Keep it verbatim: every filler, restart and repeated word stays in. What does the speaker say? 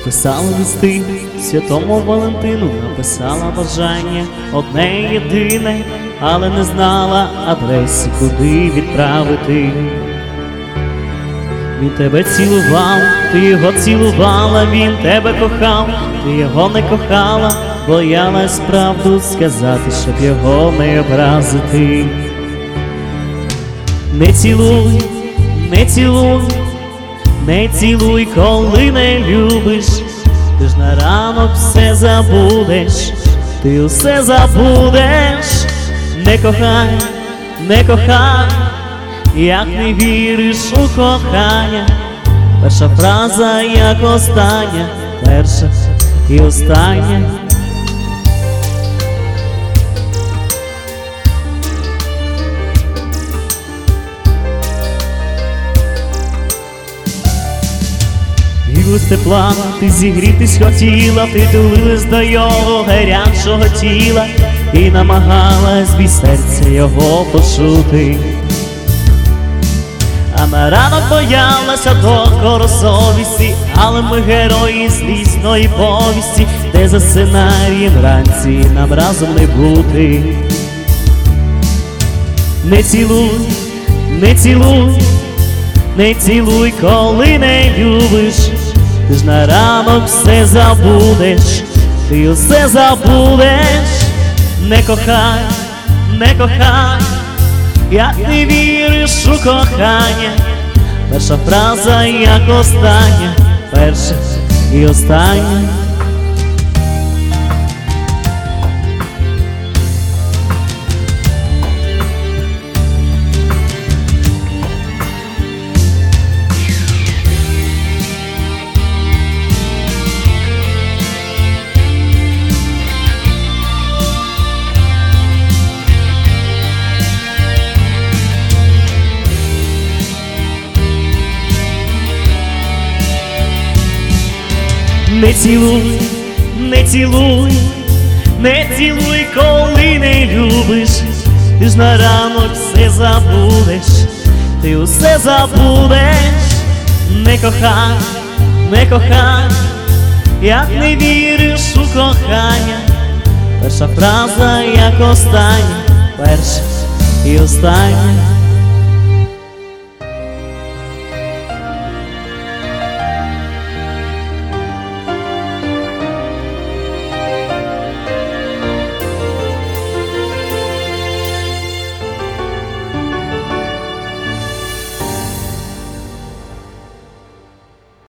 писала листи святому Валентину, написала бажання одне єдине, але не знала адреси, куди відправити. Він тебе цілував, ти його цілувала, він тебе кохав, ти його не кохала, боялась правду сказати, щоб його не образити. Не цілуй, не цілуй, не цілуй, коли не любиш, ти ж на ранок все забудеш, ти усе забудеш. Не кохай, не кохай, як не віриш у кохання. Перша фраза як остання, перша і остання. І з тепла ти зігрітись хотіла, ти тулилась до його гарячого тіла і намагалась бій серця його почути. А на ранок боялася докору совісті, але ми герої злісної повісті, де за сценарієм вранці нам разом не бути. Не цілуй, не цілуй, не цілуй, коли не любиш, ти ж на ранок все забудеш, ти усе забудеш. Не кохай, не кохай, як не віриш у кохання. Перша фраза як остання, перша і остання. Не цілуй, не цілуй, не цілуй, коли не любиш, ти ж на ранок все забудеш, ти усе забудеш. Не кохай, не кохай, як не віриш у кохання. Перша фраза як остання, перша і остання.